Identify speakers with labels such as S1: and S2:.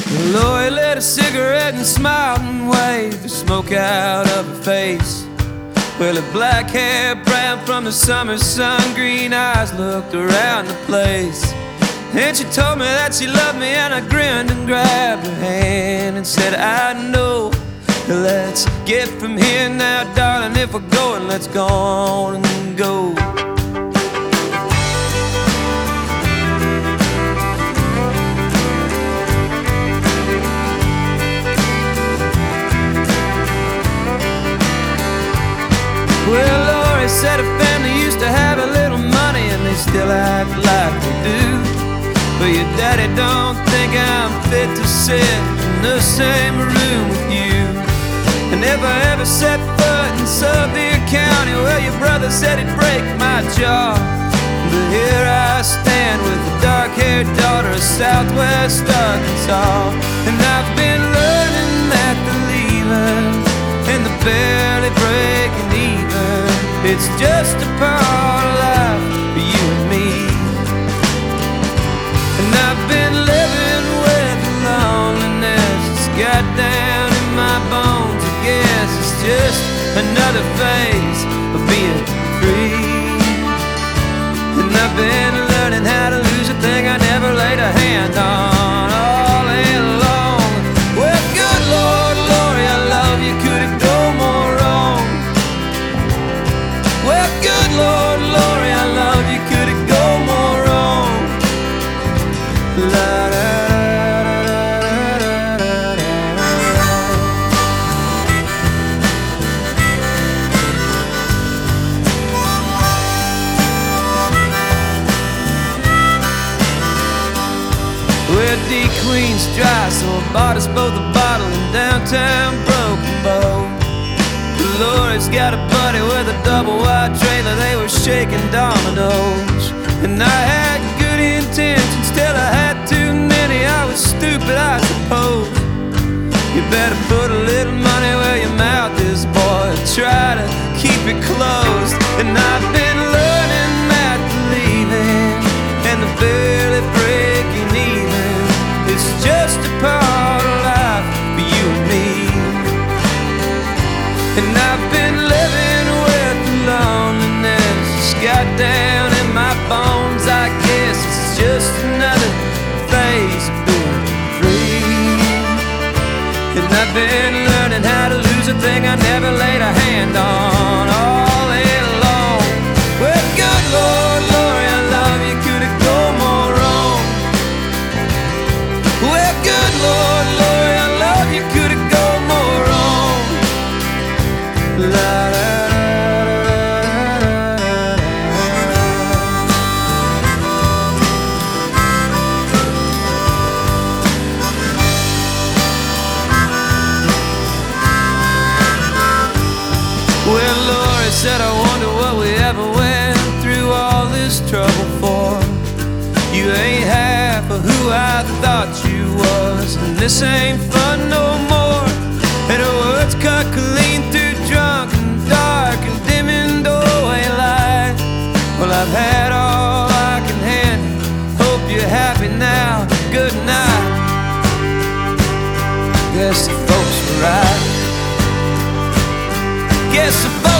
S1: Lori lit a cigarette and smiled and waved the smoke out of her face. Well, her black hair brown from the summer sun, green eyes looked around the place. And she told me that she loved me, and I grinned and grabbed her hand and said, I know. Let's get from here now, darling. If we're going, let's go on and go. Well, Lori said her family used to have a little money, and they still act like they do. But your daddy don't think I'm fit to sit in the same room with you. And if I ever set foot in Sevier County, well, your brother said he'd break my jaw. But here I stand with a dark-haired daughter of Southwest Arkansas. And I've been learning that the leaving and the barely breaking even, it's just a part of life for you and me. And I've been living with loneliness, it's got down in my bones. I guess it's just another phase of being free. And I've been learning how to lose a thing I never laid a hand on all along. Well, good Lord, Lori, I love you, could it go more wrong? Well, good Lord, Lori, I love you, could it go more wrong? La, da, well, D Queen's dry, so I bought us both a bottle in downtown Broken Bow. Lori's got a buddy with a double-wide trailer, they were shaking dominoes. And I had good intentions till I had too many. I was stupid, I suppose. You better put a little money where your mouth is, boy, try to keep it closed. And I've been learning that the leaving and the barely breaking even, it's just a part of life for you and me. And I've been living with loneliness, it's got down in my bones. I guess it's just another phase of being free. And I've been learning how to lose a thing I never laid a hand on all along. Well, good Lord, Lori, I love you, could it go more wrong? Well, good Lord, Lori, I love you, could it go more wrong? La, da, well, Lori said, I wonder what we ever went through all this trouble for. You ain't half of who I thought you was, and this ain't fun no more. And her words cut clean through drunk and dark and dimming doorway light. Well, I've had all I can handle, hope you're happy now, good night. Guess the folks were right. Guess the folks